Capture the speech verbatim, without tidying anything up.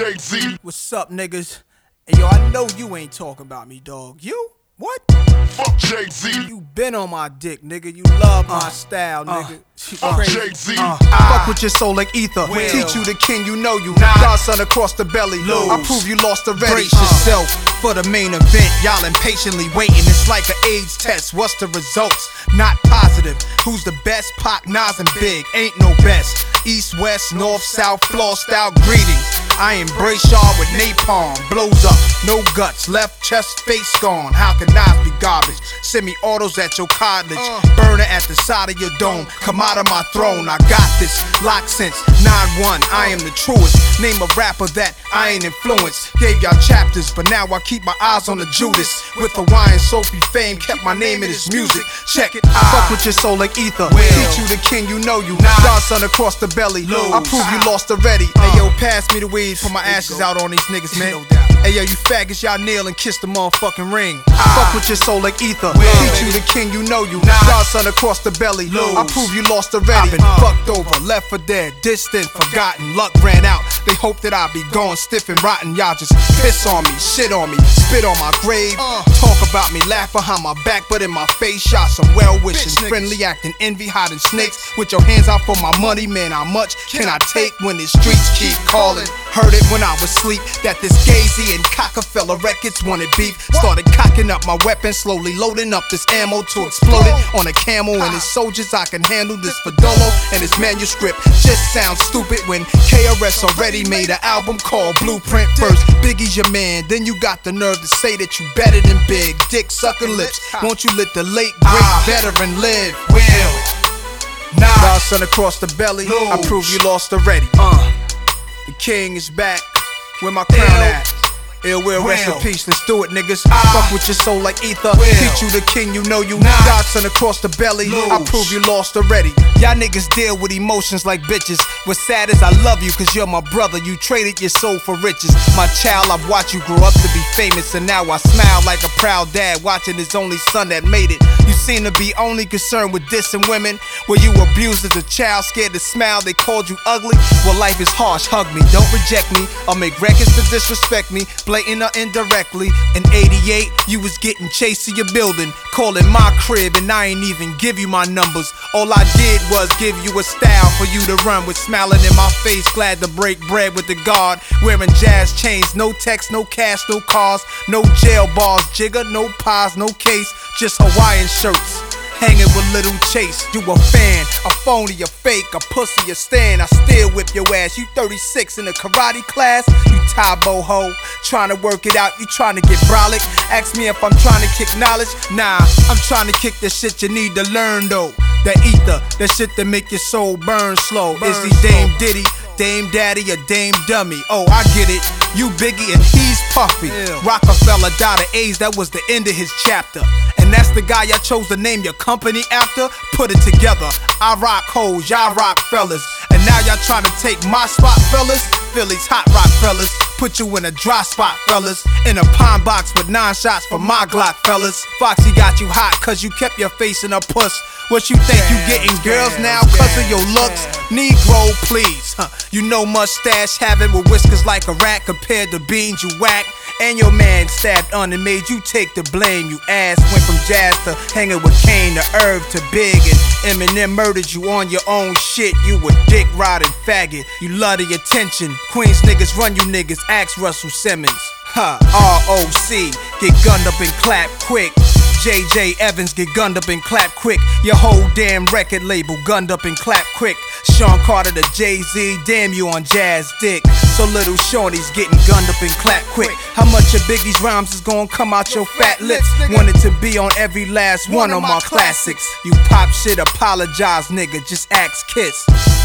Jay-Z. What's up, niggas? Hey, yo, I know you ain't talking about me, dog. You? What? Fuck Jay-Z. You been on my dick, nigga. You love my uh, style, nigga. Uh, Fuck Jay-Z. Uh, fuck with your soul like ether. Will. Teach you the king, you know you. Godson across the belly. Lose. I prove you lost already. Brace uh. yourself for the main event. Y'all impatiently waiting. It's like an AIDS test. What's the results? Not positive. Who's the best? Pac, Nas, and Big. Ain't no best. East, west, north, south, floor style greetings. I embrace y'all with napalm. Blows up, no guts. Left chest, face gone. How can Nas be garbage? Semi-autos at your cottage. Uh. Burner at the side of your dome. Come out of my throne, I got this. Locked since nine one, I am the truest. Name a rapper that I ain't influenced. Gave y'all chapters, but now I keep my eyes on the Judas. With Hawaiian Sophie fame, kept my name in his music. Check it, I fuck with your soul like ether. Will. Teach you the king, you know you. Godson across the belly. Lose. I prove you lost already. Uh. Hey yo, pass me the weed, put my ashes out on these niggas, man. No doubt. Hey yo, you faggots, y'all kneel and kiss the motherfucking ring. I fuck with your soul like ether. Will. Teach you the king, you know you. Godson across the belly. Lose. I prove you lost already. I've been uh. fucked over, left for dead, distant, forgotten. Luck ran out. They hope that I'll be gone, stiff and rotten. Y'all just piss on me, shit on me, spit on my grave. Uh. Talk about me, laugh behind my back, but in my face, shot some well-wishing, friendly acting, envy, hiding snakes. With your hands out for my money, man, how much can I take when the streets keep calling? Heard it when I was asleep, that this Gazy and Cockefeller Records wanted beef. Started cocking up my weapon, slowly loading up this ammo to explode it on a camel and his soldiers. I can handle this Fadolo and his manuscript. Just sounds stupid when K R S already made an album called Blueprint. First, Biggie's your man, then you got the nerve to say that you better than Big. Dick sucking lips, won't you let the late great veteran live? Will. Nah. Godson across the belly, Lose. I prove you lost already. Uh. The king is back, where my crown Ill. At? Ill will, rest in peace, let's do it, niggas. I fuck with your soul like ether. Will. Teach you the king, you know you. Nah. Godson across the belly, Lose. I prove you lost already. Y'all niggas deal with emotions like bitches. What's sad is I love you, cause you're my brother. You traded your soul for riches. My child, I've watched you grow up to be famous, and now I smile like a proud dad watching his only son that made it. You seem to be only concerned with dissing women. Were you abused as a child, scared to smile, they called you ugly? Well, life is harsh, hug me, don't reject me. I'll make records to disrespect me, blatant or indirectly. In eighty-eight, you was getting chased to your building, calling my crib, and I ain't even give you my numbers. All I did was give you a style for you to run with, smiling in my face, glad to break bread with the guard. Wearing jazz chains, no text, no cash, no cars, no jail bars, jigger, no pies, no case, just Hawaiian shirts. Hanging with Little Chase, you a fan, a phony, a fake, a pussy, a stand. I still whip your ass. You thirty-six in a karate class, you Thai boho, trying to work it out, you trying to get brolic. Ask me if I'm trying to kick knowledge, nah, I'm trying to kick the shit you need to learn though. That ether, that shit that make your soul burn slow. Burn Is he Dame Diddy, Dame Daddy, or Dame Dummy? Oh, I get it, you Biggie and he's Puffy. Ew. Rockefeller died of AIDS, that was the end of his chapter. And that's the guy y'all chose to name your company after? Put it together, I rock hoes, y'all rock fellas. And now y'all trying to take my spot, fellas? Philly's hot rock fellas, put you in a dry spot, fellas. In a pine box with nine shots for my Glock, fellas. Foxy got you hot cause you kept your face in a puss. What you think you getting girls now cause of your looks? Negro, please, huh. You know mustache having with whiskers like a rat compared to beans you whack. And your man stabbed on and made you take the blame. You ass went from jazz to hanging with Kane to Irv to Big, and Eminem murdered you on your own shit. You a dick riding faggot, you love the attention. Queens niggas run you niggas, ask Russell Simmons. Huh, R O C, get gunned up and clap quick. J J Evans, get gunned up and clap quick. Your whole damn record label gunned up and clap quick. Sean Carter to Jay-Z, damn you on jazz dick. So little Shorty's getting gunned up and clap quick. How much of Biggie's rhymes is gonna come out your fat lips? Wanted to be on every last one of my classics. You pop shit, apologize nigga, just ask Kiss.